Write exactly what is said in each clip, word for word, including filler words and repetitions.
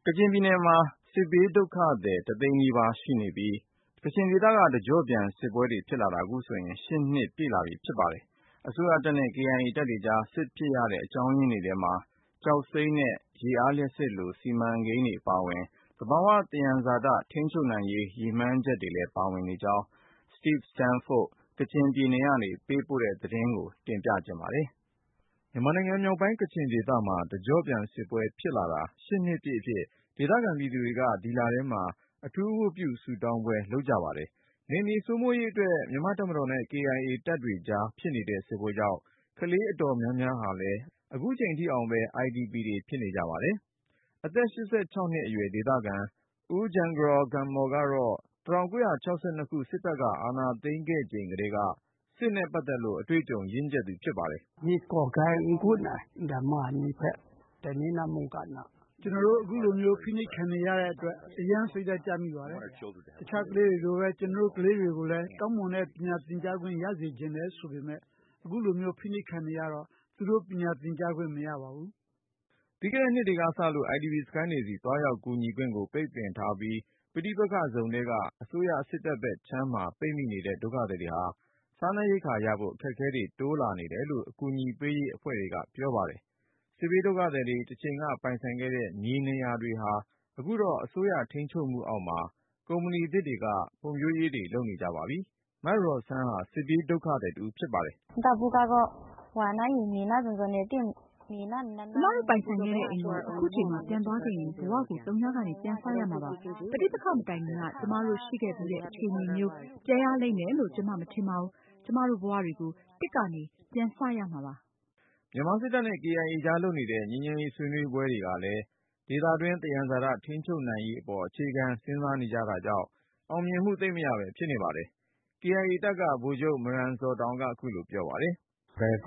ချင်ပြည်နယ်မှာစစ်ဘေးဒုက္ခသည်တသိန်းနီးပါးရှိနေပြီးကချင်ဒေသကတကြော့ပြန်စစ်ပွဲတွေဖြစ်လာတာအခုဆိုရင်ရှစ်နှစ်ပြည့်လာပြီဖြစ်ပါတယ်။အစိုးရတပ်နဲ့ ကေအိုင်အေတပ်တွေကြားစစ်ဖြစ်ရတဲ့အကြောင်းရင်းတွေထဲမှာကျောက်စိမ်းနဲ့ရေအားလျှပ်စစ်လိုစီမံကိန်းတွေအပါအဝင်သဘာဝသယံဇာတထိန်းချုပ်နိုင်ရေးရည်မှန်းချက်တွေလည်းပါဝင်နေကြောင်း Steve Sandford ကချင်ပြည်နယ်ကနေပေးပို့တဲ့သတင်းကိုတင်ပြခြင်းပါတယ်။မြန်မာနိုင်ငံမြောက်ပိုင်းကချင်ဒေသမှာတကြော့ပြန်စစ်ပွဲဖြစ်လာတာရှစ်နှစ်ပြည့်အဖြစ်ဒေသခံပြည်သူတွေကဒီလထဲမှာအထူးဝတ်ပြုဆုတောင်းပွဲလုပ်ကြပါတယ်။နယ်မြေစိုးမိုးရေးအတွက်မြန်မာ့တပ်မတော်နဲ့ ကေအိုင်အေတပ်တွေကြားဖြစ်နေတဲ့စစ်ပွဲကြောင့်ကလေးအတော်များများဟာလည်းအခုချိန်ထိအောင်ပဲ အိုင်ဒီပီ တွေဖြစ်နေကြပါတယ်။အသက်ရှစ်ဆယ့်ခြောက်နှစ်အရွယ်ဒေသခံဦးဂျန်ဂရော်ဂမ်မော်ကတော့၁၉၆၂ခုစစ်တပ်ကအာဏာသိမ်းခဲ့ချိန်ကတည်းကစစ်နဲ့ပတ်သက်လို့အတွေ့အကြုံရင့်ကျက်သူဖြစ်ပါတယ်။ "ဒီကော့ဂိုင်းခုနဓမ္မနိဖက်တနည်းနာမုန်ကနာကျွန်တော်တို့အခုလိုမျိုးဖိနှိပ်ခံနေရတဲ့အတွက်အရန်စိတ်ဓာတ်ကျမိပါတယ်တခြားကလေးတွေလိုပဲကျွန်တော်တို့ကလေးတွေကိုလည်းကောင်းမွန်တဲ့ပညာသင်ကြားခွင့်ရစေခြင်းနဲ့ဆိုပေမဲ့အခုလိုမျိုးဖိနှိပ်ခံနေရတော့သူတို့ပညာသင်ကြားခွင့်မရပါဘူး။ပြီးခဲ့တဲ့နှစ်တွေကစလို့ အိုင်ဒီပီ စခန်းတွေဆီသွားရောက်ကူညီခွင့်ကိုပိတ်ပင်ထားပြီးပဋိပက္ခဇုံထဲကအစိုးရစစ်တပ်ဘက်ခြမ်းမှာပိတ်မိနေတဲ့ဒုက္ခသည်တွေဟာစားနပ်ရိက္ခာရဖို့အခက်အခဲတွေတိုးလာနေတယ်လို့အကူအညီပေးရေးအဖွဲ့တွေကပြောပါတယ်။စစ်ဘေးဒုက္ခသည်တွေတချိန်ကပိုင်ဆိုင်ခဲ့တဲ့မြေနေရာတွေဟာအခုတော့အစိုးရထိန်းချုပ်မှုအောက်မှာကုမ္ပဏီသစ်တွေကဖွံ့ဖြိုးရေးတွေလုပ်နေကြပါပြီ။မရော်ဆန်းဟာစစ်ဘေးဒုက္ခသည်တဦးဖြစ်ပါတယ်။တပူကတော့ဝါနာယူမီနာဇွန်ဇွန်နဲ့တင်ကျမတို့ပိုင်ဆိုင်ခဲ့တဲ့အိမ်ကိုအခုချိန်မှာပြန်သွားခဲ့ရင်ဘဝကိုသုံးညကနေပြန်စရမှာပါ။ပဋိပက္ခမတိုင်ခင်ကကျမတို့ရှိခဲ့ပြီးတဲ့အခြေအနေမျိုးပြန်ရလိမ့်မယ်လို့ကျမမထင်ပါဘူး။ကျမတို့ဘဝတွေကိုတစ်ကနေပြန်စရမှာပါ။ " မြန်မာစစ်တပ်နဲ့ ကေအိုင်အေကြားလုပ်နေတဲ့ငြိမ်းချမ်းရေးဆွေးနွေးပွဲတွေကလည်းဒေသတွင်းသယံဇာတထိန်းချုပ်နိုင်ရေးအပေါ်အခြေခံစဉ်းစားနေကြတာကြောင့်အောင်မြင်မှုသိပ်မရပဲဖြစ်နေပါတယ်။ ကေအိုင်အေတပ်ကဗိုလ်ချုပ်မရန်ဇော်တောင်ကအခုလိုပြောပါတယ်။ "လာ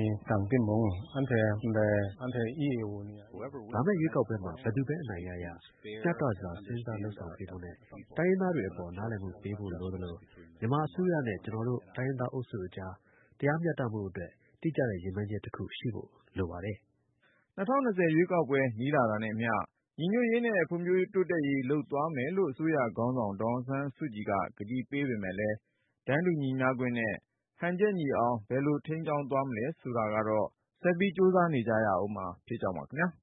မယ့်ရွေးကောက်ပွဲမှာဘယ်သူပဲအနိုင်ရရမျှတစွာစဉ်းစားလုပ်ဆောင်ပေးဖို့နဲ့တိုင်းရင်းသားတွေအပေါ်နားလည်မှုပေးဖို့လိုသလိုမြန်မာအစိုးရနဲ့ကျွန်တော်တို့တိုင်းရင်းသားအုပ်စုအကြားတရားမျှတမှုအတွက်တိကျတဲ့ရည်မှန်းချက်တစ်ခုရှိဖို့လိုပါတယ်။" ၂၀၂၀ရွေးကောက်ပွဲနီးလာတာနဲ့အမျှညီညွတ်ရေးနဲ့ဖွံ့ဖြိုးတိုးတက်ရေးလုပ်သွားမယ်လို့အစိုးရခေါင်းဆောင်ဒေါ်အောင်ဆန်းစုကြည်ကကတိပေးပေမဲ့လည်းတန်းတူညီမျှခွင့်နဲ့ဟန်ချက်ညီအောင်ဘယ်လိုထိန်းကျောင်းသွားမလဲဆိုတာကတော့ဆက်ပြီးကြိုးစားနေကြရဦးမှာဖြစ်ကြောင်းပါခင်ဗျာ။